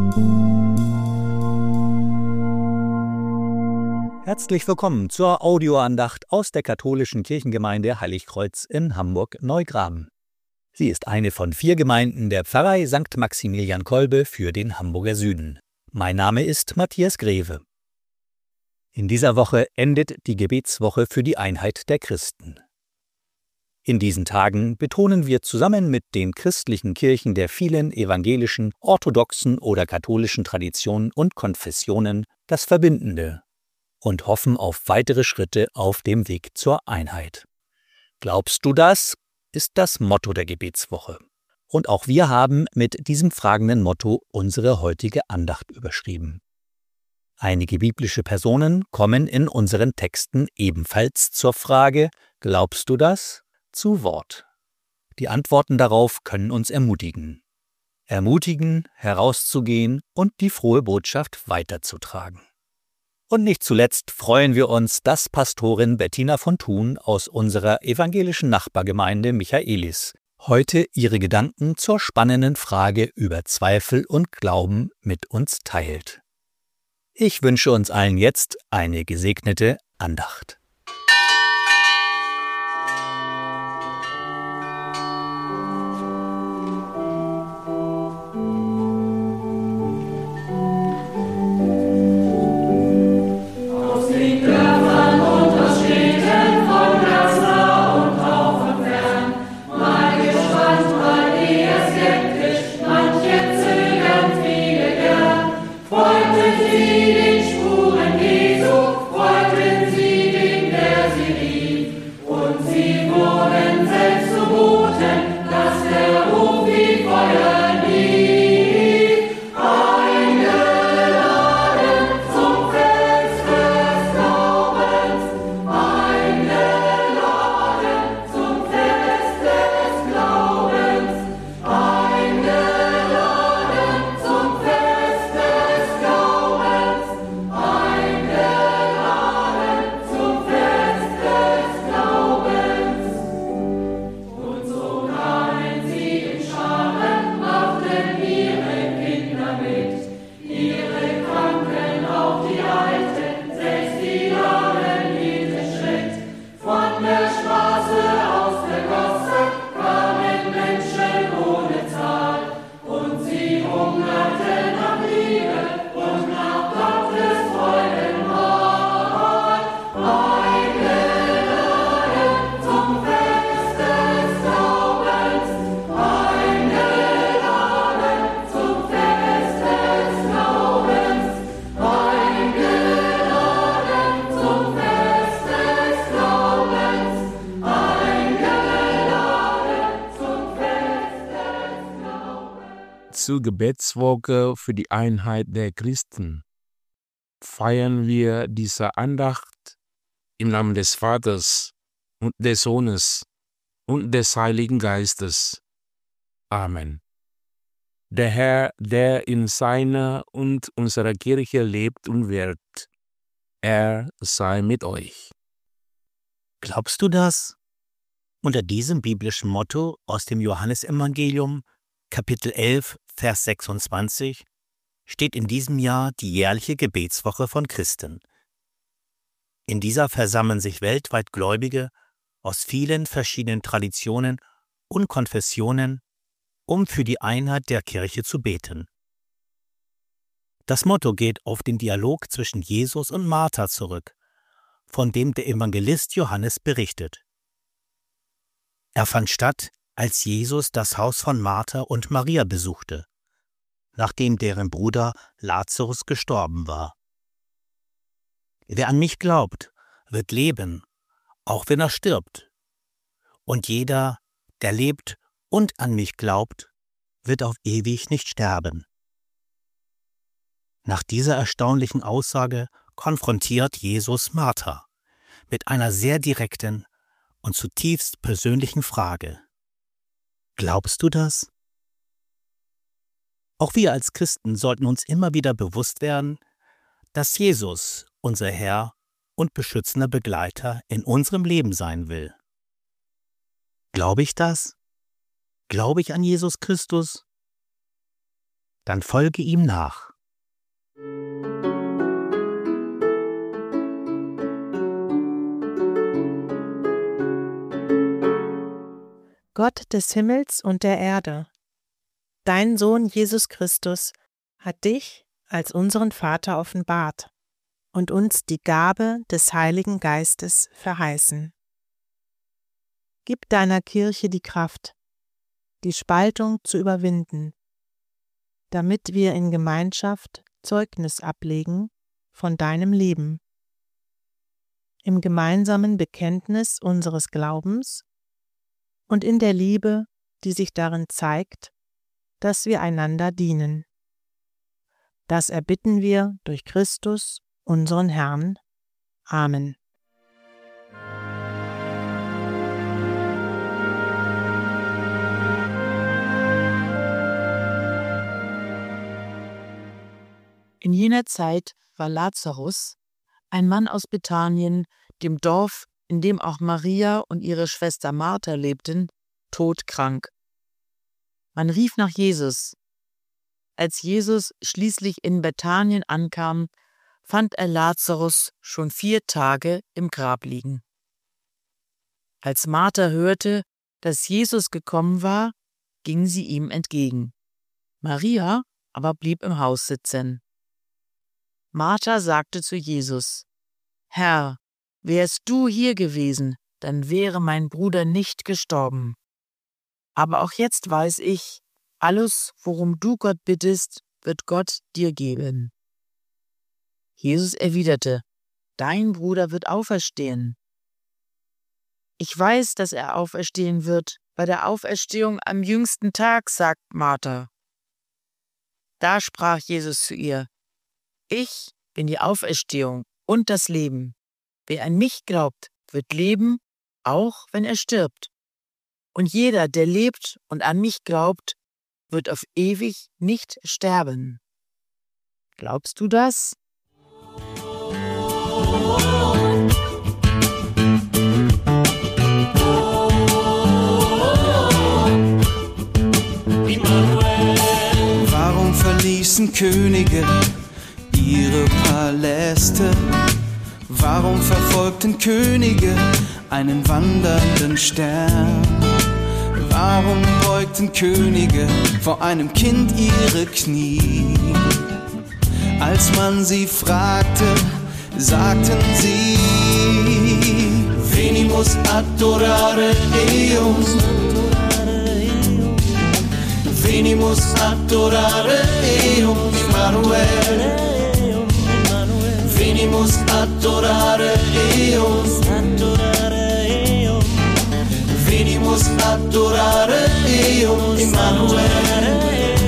Herzlich willkommen zur Audioandacht aus der katholischen Kirchengemeinde Heiligkreuz in Hamburg-Neugraben. Sie ist eine von 4 Gemeinden der Pfarrei St. Maximilian Kolbe für den Hamburger Süden. Mein Name ist Matthias Greve. In dieser Woche endet die Gebetswoche für die Einheit der Christen. In diesen Tagen betonen wir zusammen mit den christlichen Kirchen der vielen evangelischen, orthodoxen oder katholischen Traditionen und Konfessionen das Verbindende und hoffen auf weitere Schritte auf dem Weg zur Einheit. Glaubst du das? Ist das Motto der Gebetswoche. Und auch wir haben mit diesem fragenden Motto unsere heutige Andacht überschrieben. Einige biblische Personen kommen in unseren Texten ebenfalls zur Frage, glaubst du das? Zu Wort. Die Antworten darauf können uns ermutigen. Ermutigen, herauszugehen und die frohe Botschaft weiterzutragen. Und nicht zuletzt freuen wir uns, dass Pastorin Bettina von Thun aus unserer evangelischen Nachbargemeinde Michaelis heute ihre Gedanken zur spannenden Frage über Zweifel und Glauben mit uns teilt. Ich wünsche uns allen jetzt eine gesegnete Andacht. Zur Gebetswoche für die Einheit der Christen feiern wir diese Andacht im Namen des Vaters und des Sohnes und des Heiligen Geistes. Amen. Der Herr, der in seiner und unserer Kirche lebt und wirkt, er sei mit euch. Glaubst du das? Unter diesem biblischen Motto aus dem Johannesevangelium, Kapitel 11, Vers 26, steht in diesem Jahr die jährliche Gebetswoche von Christen. In dieser versammeln sich weltweit Gläubige aus vielen verschiedenen Traditionen und Konfessionen, um für die Einheit der Kirche zu beten. Das Motto geht auf den Dialog zwischen Jesus und Martha zurück, von dem der Evangelist Johannes berichtet. Er fand statt, als Jesus das Haus von Martha und Maria besuchte, nachdem deren Bruder Lazarus gestorben war. Wer an mich glaubt, wird leben, auch wenn er stirbt. Und jeder, der lebt und an mich glaubt, wird auf ewig nicht sterben. Nach dieser erstaunlichen Aussage konfrontiert Jesus Martha mit einer sehr direkten und zutiefst persönlichen Frage. Glaubst du das? Auch wir als Christen sollten uns immer wieder bewusst werden, dass Jesus unser Herr und beschützender Begleiter in unserem Leben sein will. Glaube ich das? Glaube ich an Jesus Christus? dann folge ihm nach. Gott des Himmels und der Erde, dein Sohn Jesus Christus hat dich als unseren Vater offenbart und uns die Gabe des Heiligen Geistes verheißen. Gib deiner Kirche die Kraft, die Spaltung zu überwinden, damit wir in Gemeinschaft Zeugnis ablegen von deinem Leben, im gemeinsamen Bekenntnis unseres Glaubens und in der Liebe, die sich darin zeigt, dass wir einander dienen. Das erbitten wir durch Christus, unseren Herrn. Amen. In jener Zeit war Lazarus, ein Mann aus Bethanien, dem Dorf, in dem auch Maria und ihre Schwester Martha lebten, todkrank. Man rief nach Jesus. Als Jesus schließlich in Bethanien ankam, fand er Lazarus schon 4 Tage im Grab liegen. Als Martha hörte, dass Jesus gekommen war, ging sie ihm entgegen. Maria aber blieb im Haus sitzen. Martha sagte zu Jesus: Herr, wärst du hier gewesen, dann wäre mein Bruder nicht gestorben. Aber auch jetzt weiß ich, alles, worum du Gott bittest, wird Gott dir geben. Jesus erwiderte: Dein Bruder wird auferstehen. Ich weiß, dass er auferstehen wird, bei der Auferstehung am jüngsten Tag, sagt Martha. Da sprach Jesus zu ihr: Ich bin die Auferstehung und das Leben. Wer an mich glaubt, wird leben, auch wenn er stirbt. Und jeder, der lebt und an mich glaubt, wird auf ewig nicht sterben. Glaubst du das? Warum verließen Könige ihre Paläste? Warum verfolgten Könige einen wandernden Stern? Warum beugten Könige vor einem Kind ihre Knie? Als man sie fragte, sagten sie: Venimus adorare Eum, Venimus adorare Eum, Immanuel. Venimus adorare Eum, Venimus adorare Eum, Immanuel.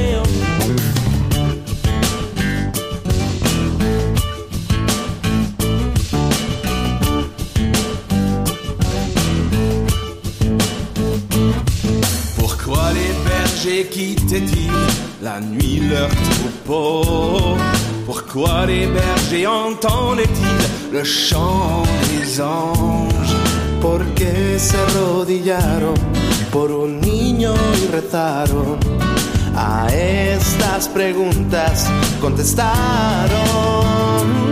Pourquoi les bergers quittaient-ils la nuit leur troupeau? Pourquoi les bergers entendaient-ils le chant des anges? Porque se arrodillaron por un niño y rezaron. A estas preguntas contestaron.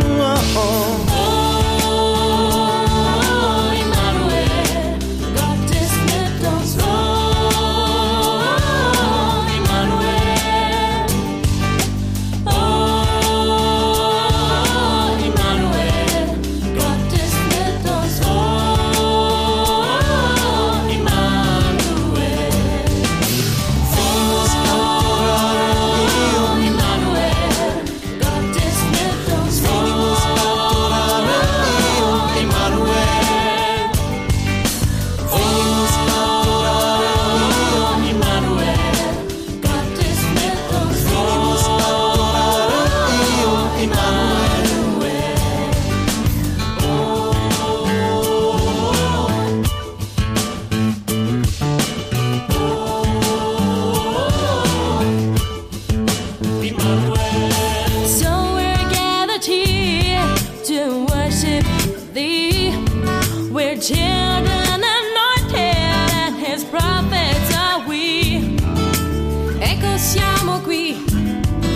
Children anointed, and his prophets are we. Ecco siamo qui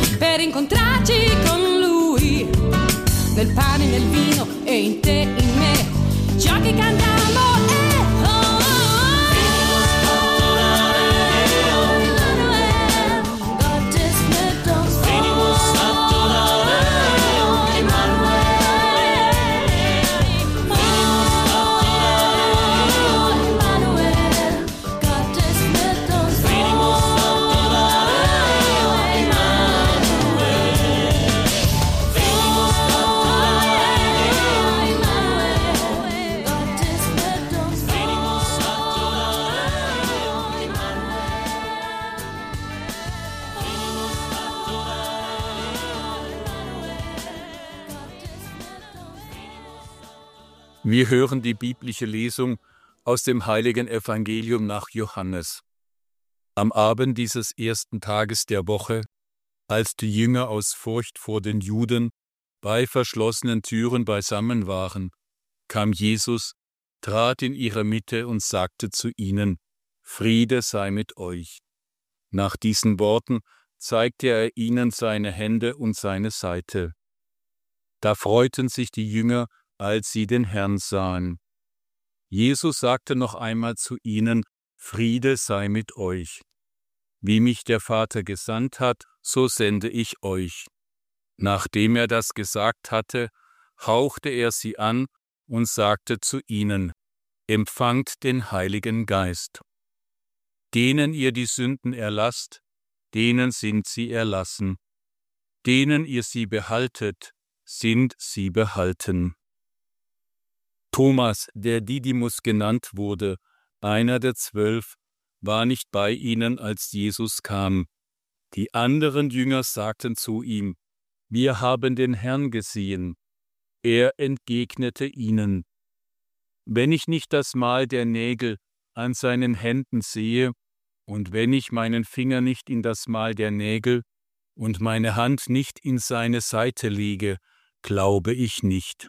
incontrarci con lui, nel pane, nel vino e in te, in me, ciò che cantiamo è Wir hören die biblische Lesung aus dem heiligen Evangelium nach Johannes. Am Abend dieses ersten Tages der Woche, als die Jünger aus Furcht vor den Juden bei verschlossenen Türen beisammen waren, kam Jesus, trat in ihre Mitte und sagte zu ihnen: Friede sei mit euch. Nach diesen Worten zeigte er ihnen seine Hände und seine Seite. Da freuten sich die Jünger, als sie den Herrn sahen. Jesus sagte noch einmal zu ihnen: Friede sei mit euch. Wie mich der Vater gesandt hat, so sende ich euch. Nachdem er das gesagt hatte, hauchte er sie an und sagte zu ihnen: Empfangt den Heiligen Geist. Denen ihr die Sünden erlasst, denen sind sie erlassen. Denen ihr sie behaltet, sind sie behalten. Thomas, der Didymus genannt wurde, einer der 12, war nicht bei ihnen, als Jesus kam. Die anderen Jünger sagten zu ihm: Wir haben den Herrn gesehen. Er entgegnete ihnen: Wenn ich nicht das Mal der Nägel an seinen Händen sehe, und wenn ich meinen Finger nicht in das Mal der Nägel und meine Hand nicht in seine Seite lege, glaube ich nicht.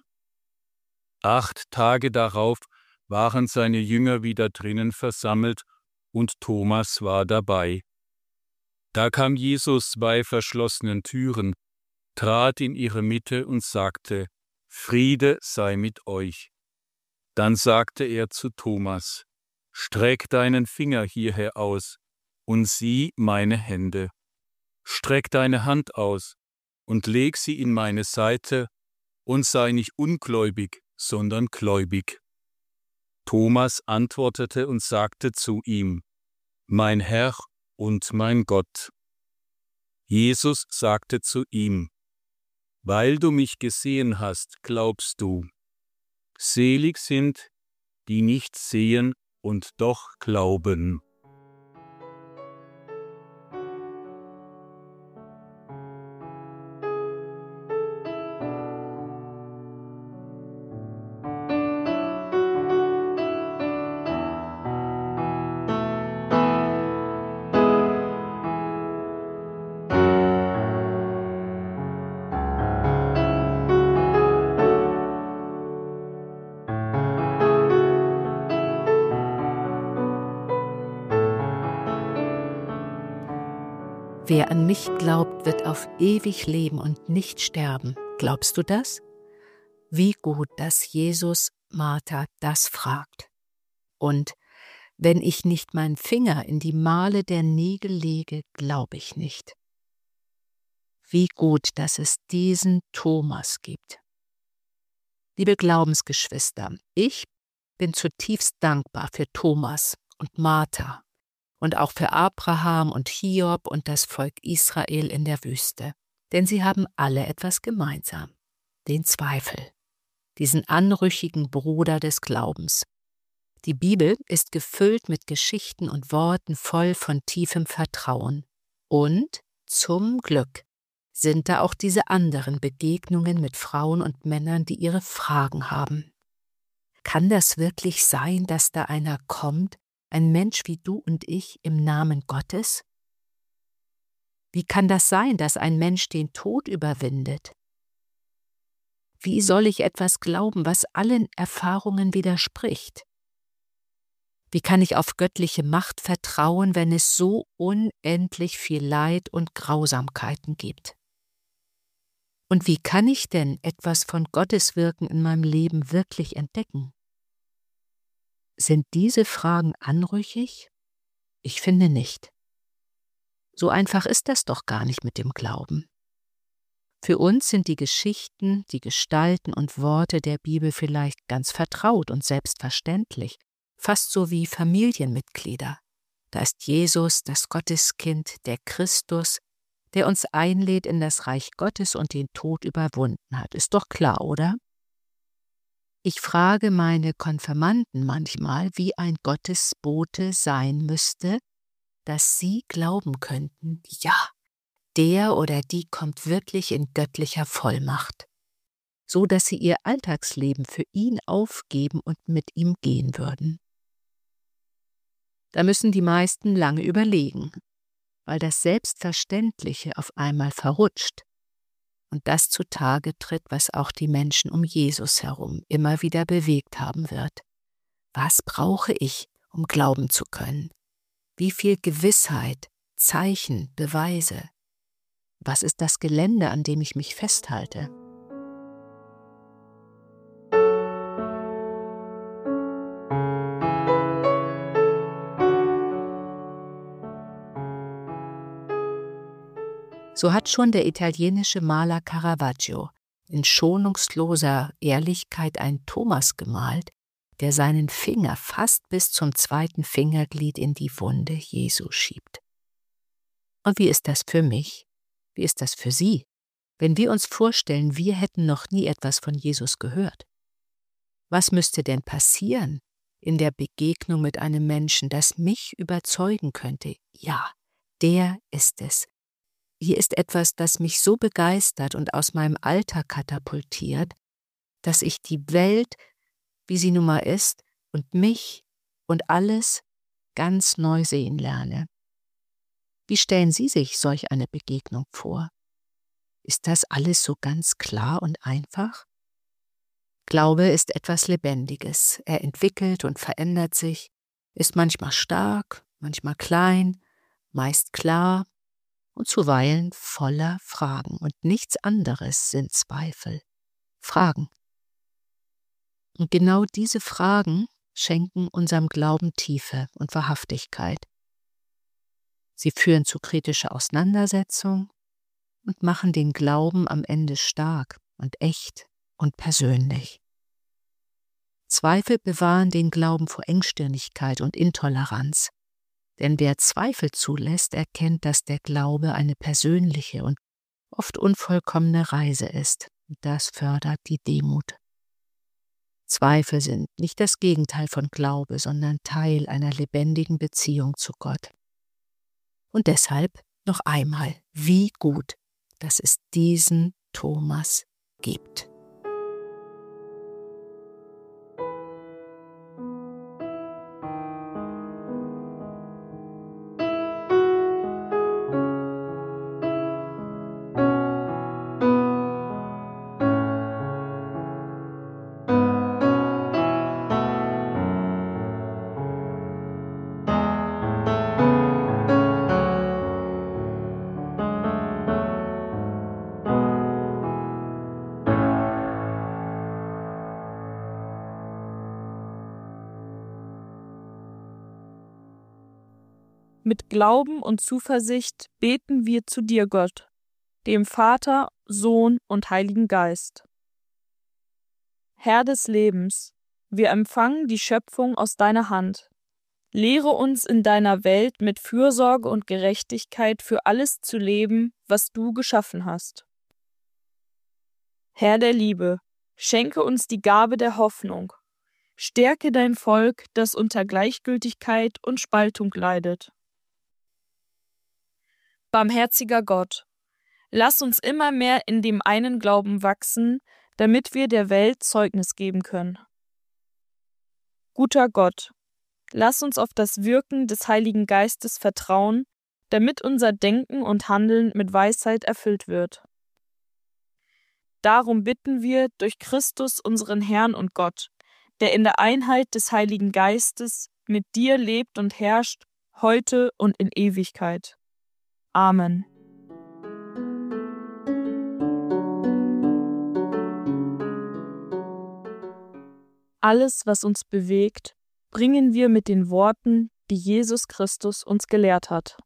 8 Tage darauf waren seine Jünger wieder drinnen versammelt, und Thomas war dabei. Da kam Jesus bei verschlossenen Türen, trat in ihre Mitte und sagte: Friede sei mit euch. Dann sagte er zu Thomas: Streck deinen Finger hierher aus und sieh meine Hände. Streck deine Hand aus und leg sie in meine Seite und sei nicht ungläubig, sondern gläubig. Thomas antwortete und sagte zu ihm: Mein Herr und mein Gott. Jesus sagte zu ihm: Weil du mich gesehen hast, glaubst du. Selig sind, die nicht sehen und doch glauben. Wer an mich glaubt, wird auf ewig leben und nicht sterben. Glaubst du das? Wie gut, dass Jesus Martha das fragt. Und wenn ich nicht meinen Finger in die Male der Nägel lege, glaube ich nicht. Wie gut, dass es diesen Thomas gibt. Liebe Glaubensgeschwister, ich bin zutiefst dankbar für Thomas und Martha und auch für Abraham und Hiob und das Volk Israel in der Wüste. Denn sie haben alle etwas gemeinsam: den Zweifel, diesen anrüchigen Bruder des Glaubens. Die Bibel ist gefüllt mit Geschichten und Worten voll von tiefem Vertrauen. Und zum Glück sind da auch diese anderen Begegnungen mit Frauen und Männern, die ihre Fragen haben. Kann das wirklich sein, dass da einer kommt, ein Mensch wie du und ich, im Namen Gottes? Wie kann das sein, dass ein Mensch den Tod überwindet? Wie soll ich etwas glauben, was allen Erfahrungen widerspricht? Wie kann ich auf göttliche Macht vertrauen, wenn es so unendlich viel Leid und Grausamkeiten gibt? Und wie kann ich denn etwas von Gottes Wirken in meinem Leben wirklich entdecken? Sind diese Fragen anrüchig? Ich finde nicht. So einfach ist das doch gar nicht mit dem Glauben. Für uns sind die Geschichten, die Gestalten und Worte der Bibel vielleicht ganz vertraut und selbstverständlich, fast so wie Familienmitglieder. Da ist Jesus, das Gotteskind, der Christus, der uns einlädt in das Reich Gottes und den Tod überwunden hat. Ist doch klar, oder? Ich frage meine Konfirmanden manchmal, wie ein Gottesbote sein müsste, dass sie glauben könnten, ja, der oder die kommt wirklich in göttlicher Vollmacht, so dass sie ihr Alltagsleben für ihn aufgeben und mit ihm gehen würden. Da müssen die meisten lange überlegen, weil das Selbstverständliche auf einmal verrutscht und das zutage tritt, was auch die Menschen um Jesus herum immer wieder bewegt haben wird. Was brauche ich, um glauben zu können? Wie viel Gewissheit, Zeichen, Beweise? Was ist das Gelände, an dem ich mich festhalte? So hat schon der italienische Maler Caravaggio in schonungsloser Ehrlichkeit einen Thomas gemalt, der seinen Finger fast bis zum 2. Fingerglied in die Wunde Jesu schiebt. Und wie ist das für mich? Wie ist das für Sie, wenn wir uns vorstellen, wir hätten noch nie etwas von Jesus gehört? Was müsste denn passieren in der Begegnung mit einem Menschen, das mich überzeugen könnte? Ja, der ist es. Hier ist etwas, das mich so begeistert und aus meinem Alltag katapultiert, dass ich die Welt, wie sie nun mal ist, und mich und alles ganz neu sehen lerne. Wie stellen Sie sich solch eine Begegnung vor? Ist das alles so ganz klar und einfach? Glaube ist etwas Lebendiges. Er entwickelt und verändert sich, ist manchmal stark, manchmal klein, meist klar und zuweilen voller Fragen. Und nichts anderes sind Zweifel. Fragen. Und genau diese Fragen schenken unserem Glauben Tiefe und Wahrhaftigkeit. Sie führen zu kritischer Auseinandersetzung und machen den Glauben am Ende stark und echt und persönlich. Zweifel bewahren den Glauben vor Engstirnigkeit und Intoleranz. Denn wer Zweifel zulässt, erkennt, dass der Glaube eine persönliche und oft unvollkommene Reise ist. Und das fördert die Demut. Zweifel sind nicht das Gegenteil von Glaube, sondern Teil einer lebendigen Beziehung zu Gott. Und deshalb noch einmal, wie gut, dass es diesen Thomas gibt. Mit Glauben und Zuversicht beten wir zu dir, Gott, dem Vater, Sohn und Heiligen Geist. Herr des Lebens, wir empfangen die Schöpfung aus deiner Hand. Lehre uns in deiner Welt mit Fürsorge und Gerechtigkeit für alles zu leben, was du geschaffen hast. Herr der Liebe, schenke uns die Gabe der Hoffnung. Stärke dein Volk, das unter Gleichgültigkeit und Spaltung leidet. Barmherziger Gott, lass uns immer mehr in dem einen Glauben wachsen, damit wir der Welt Zeugnis geben können. Guter Gott, lass uns auf das Wirken des Heiligen Geistes vertrauen, damit unser Denken und Handeln mit Weisheit erfüllt wird. Darum bitten wir durch Christus, unseren Herrn und Gott, der in der Einheit des Heiligen Geistes mit dir lebt und herrscht, heute und in Ewigkeit. Amen. Alles, was uns bewegt, bringen wir mit den Worten, die Jesus Christus uns gelehrt hat.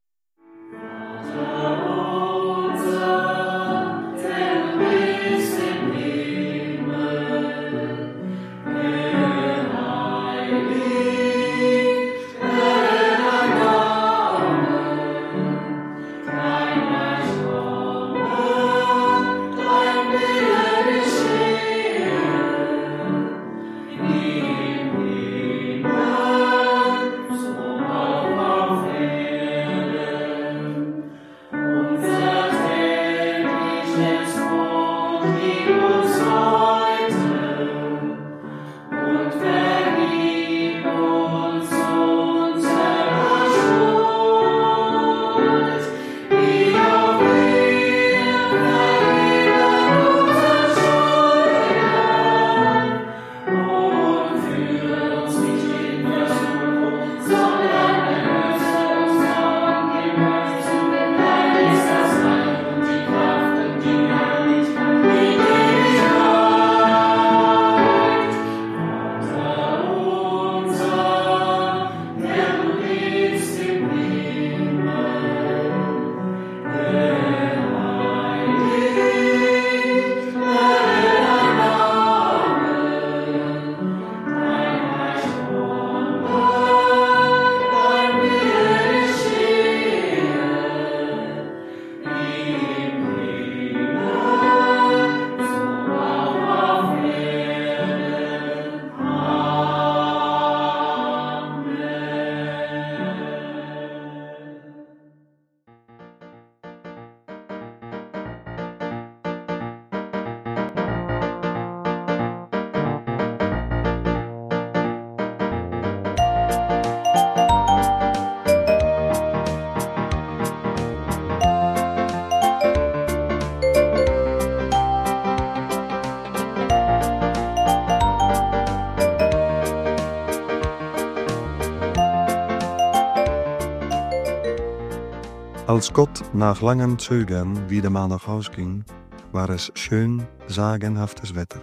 Als Gott nach langem Zögern wieder mal nach Haus ging, war es schön, sagenhaftes Wetter.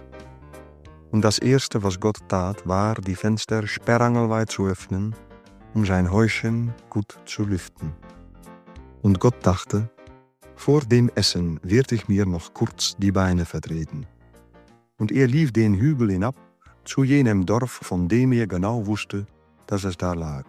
Und das Erste, was Gott tat, war, die Fenster sperrangelweit zu öffnen, um sein Häuschen gut zu lüften. Und Gott dachte, vor dem Essen wird ich mir noch kurz die Beine vertreten. Und er lief den Hügel hinab, zu jenem Dorf, von dem er genau wusste, dass es da lag.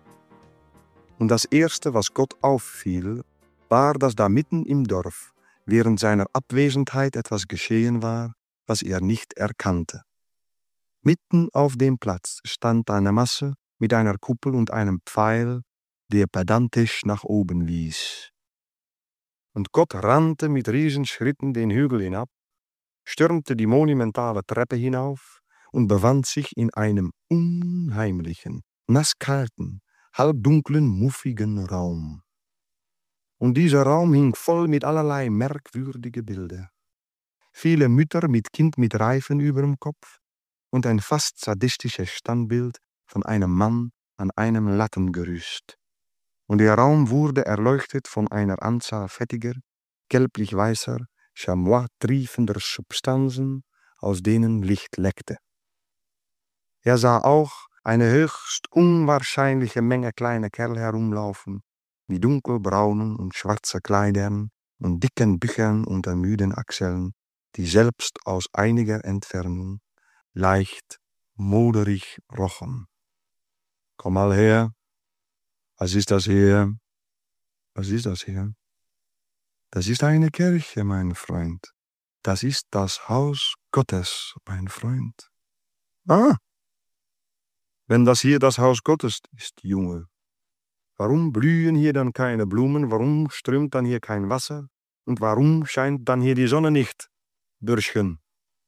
Und das Erste, was Gott auffiel, war, dass da mitten im Dorf während seiner Abwesenheit etwas geschehen war, was er nicht erkannte. Mitten auf dem Platz stand eine Masse mit einer Kuppel und einem Pfeil, der pedantisch nach oben wies. Und Gott rannte mit Riesenschritten den Hügel hinab, stürmte die monumentale Treppe hinauf und befand sich in einem unheimlichen, nasskalten, halbdunklen, muffigen Raum. Und dieser Raum hing voll mit allerlei merkwürdige Bilder. Viele Mütter mit Kind mit Reifen über dem Kopf und ein fast sadistisches Standbild von einem Mann an einem Lattengerüst. Und der Raum wurde erleuchtet von einer Anzahl fettiger, gelblich-weißer, chamois-triefender Substanzen, aus denen Licht leckte. Er sah auch eine höchst unwahrscheinliche Menge kleiner Kerle herumlaufen, mit dunkelbraunen und schwarzen Kleidern und dicken Büchern unter müden Achseln, die selbst aus einiger Entfernung leicht moderig rochen. Komm mal her. Was ist das hier? Was ist das hier? Das ist eine Kirche, mein Freund. Das ist das Haus Gottes, mein Freund. Ah! Wenn das hier das Haus Gottes ist, Junge, warum blühen hier dann keine Blumen, warum strömt dann hier kein Wasser und warum scheint dann hier die Sonne nicht, Bürschchen?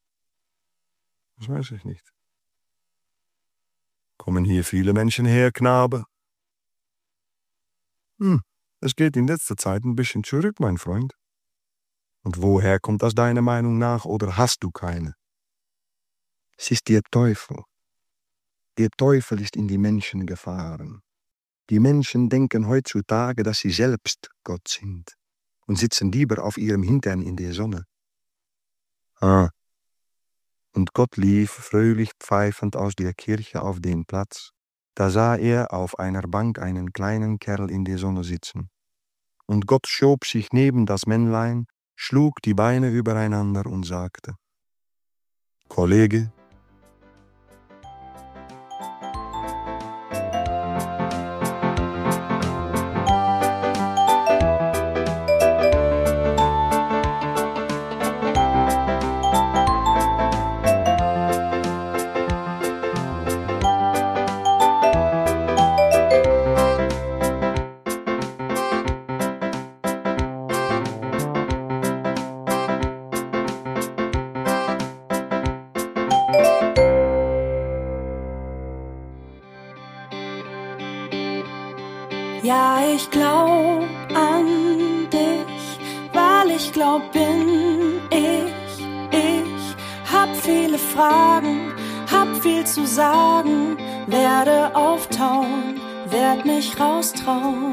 Das weiß ich nicht. Kommen hier viele Menschen her, Knabe? Es geht in letzter Zeit ein bisschen zurück, mein Freund. Und woher kommt das deiner Meinung nach, oder hast du keine? Es ist der Teufel. Der Teufel ist in die Menschen gefahren. Die Menschen denken heutzutage, dass sie selbst Gott sind und sitzen lieber auf ihrem Hintern in der Sonne. Und Und Gott lief fröhlich pfeifend aus der Kirche auf den Platz. Da sah er auf einer Bank einen kleinen Kerl in der Sonne sitzen. Und Gott schob sich neben das Männlein, schlug die Beine übereinander und sagte: Kollege, Ja, ich glaub an dich, weil ich glaub bin ich. Ich hab viele Fragen, hab viel zu sagen, werde auftauen, werd mich raustrauen.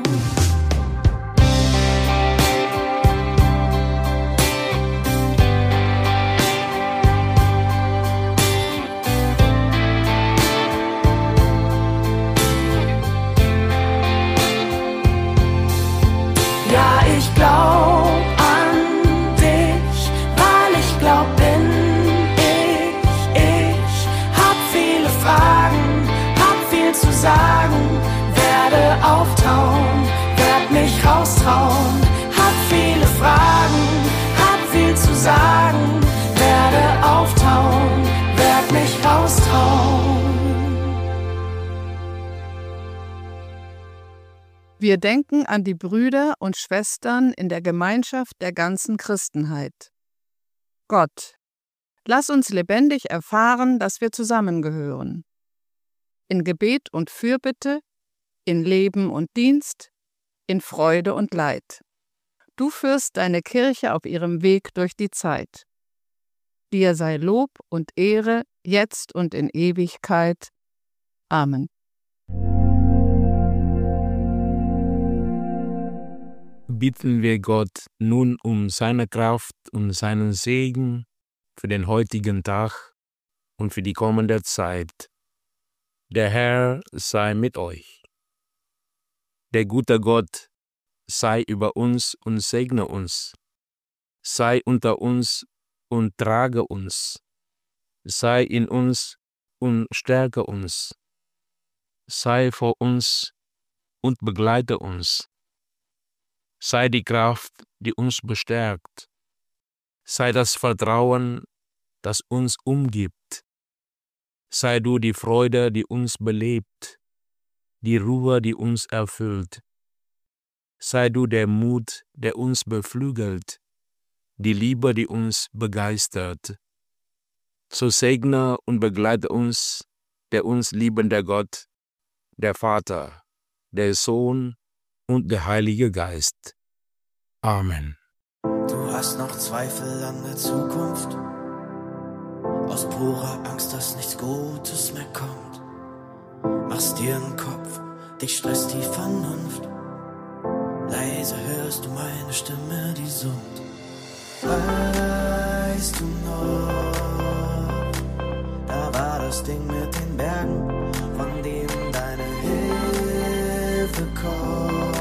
Ich glaub an dich, weil ich glaub bin ich. Ich hab viele Fragen, hab viel zu sagen, werde auftauen, werd mich raustrauen. Hab viele Fragen, hab viel zu sagen, werde auftauen, werd mich raustrauen. Wir denken an die Brüder und Schwestern in der Gemeinschaft der ganzen Christenheit. Gott, lass uns lebendig erfahren, dass wir zusammengehören. In Gebet und Fürbitte, in Leben und Dienst, in Freude und Leid. Du führst deine Kirche auf ihrem Weg durch die Zeit. Dir sei Lob und Ehre, jetzt und in Ewigkeit. Amen. Bitten wir Gott nun um seine Kraft und seinen Segen für den heutigen Tag und für die kommende Zeit. Der Herr sei mit euch. Der gute Gott sei über uns und segne uns. Sei unter uns und trage uns. Sei in uns und stärke uns. Sei vor uns und begleite uns. Sei die Kraft, die uns bestärkt. Sei das Vertrauen, das uns umgibt. Sei du die Freude, die uns belebt, die Ruhe, die uns erfüllt. Sei du der Mut, der uns beflügelt, die Liebe, die uns begeistert. So segne und begleite uns der uns liebende Gott, der Vater, der Sohn und der Heilige Geist. Amen. Du hast noch Zweifel an der Zukunft, aus purer Angst, dass nichts Gutes mehr kommt. Machst dir einen Kopf, dich stresst die Vernunft. Leise hörst du meine Stimme, die summt. Weißt du noch, da war das Ding mit den Bergen, von dem deine Hilfe kommt.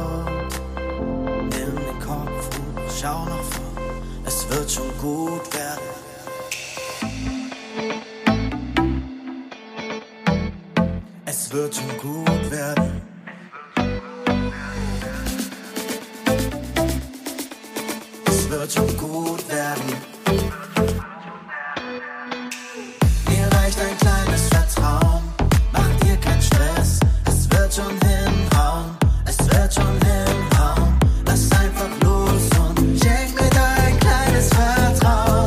Nimm den Kopf hoch, schau nach vorn, es wird schon gut werden. Es wird schon gut werden. Es wird schon gut werden. Mir reicht ein kleines Vertrauen, mach dir keinen Stress. Es wird schon hinhauen, es wird schon hinhauen. Lass einfach los und schenk mir dein kleines Vertrauen.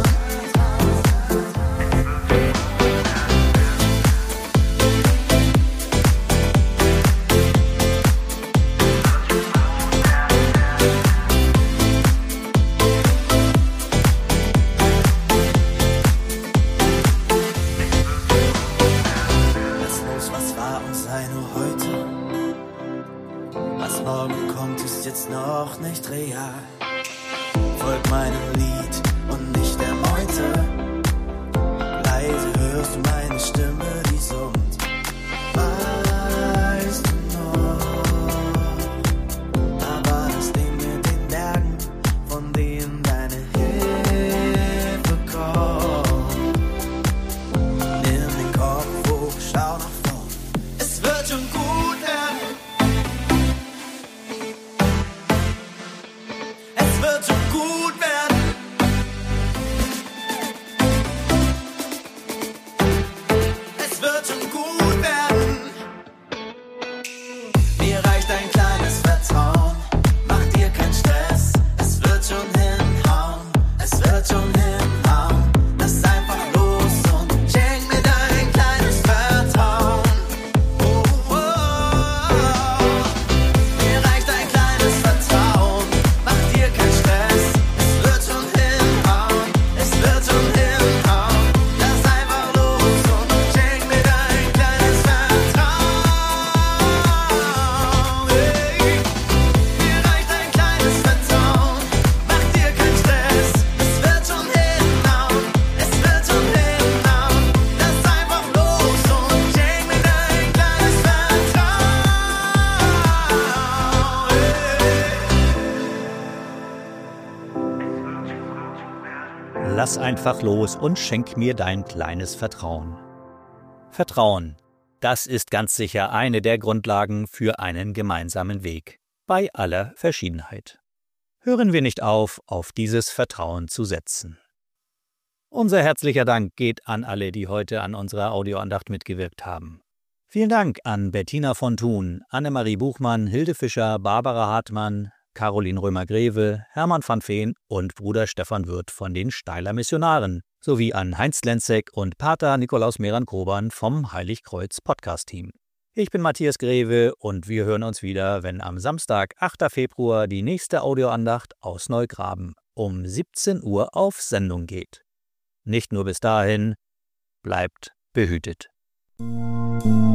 Noch nicht real. Folg meinem Lied und nicht der Meute. wird schon hinhauen. Lass einfach los und schenk mir dein kleines Vertrauen. Oh, oh, oh. Mir reicht ein kleines Vertrauen, mach dir keinen Stress. Es wird schon hinhauen, es wird schon hinhauen. Lass einfach los und schenk mir dein kleines Vertrauen. Hey. Mir reicht ein kleines Vertrauen, mach dir keinen Stress. Es wird schon hinhauen, es wird schon hinhauen. Lass einfach los und schenk mir dein kleines Vertrauen. Lass einfach los und schenk mir dein kleines Vertrauen. Vertrauen, das ist ganz sicher eine der Grundlagen für einen gemeinsamen Weg, bei aller Verschiedenheit. Hören wir nicht auf dieses Vertrauen zu setzen. Unser herzlicher Dank geht an alle, die heute an unserer Audioandacht mitgewirkt haben. Vielen Dank an Bettina von Thun, Annemarie Buchmann, Hilde Fischer, Barbara Hartmann, Caroline Römer-Greve, Hermann van Veen und Bruder Stefan Wirth von den Steiler Missionaren, sowie an Heinz Lenzek und Pater Nikolaus Meran-Kobern vom Heiligkreuz Podcast-Team. Ich bin Matthias Greve und wir hören uns wieder, wenn am Samstag, 8. Februar, die nächste Audioandacht aus Neugraben um 17 Uhr auf Sendung geht. Nicht nur bis dahin, bleibt behütet.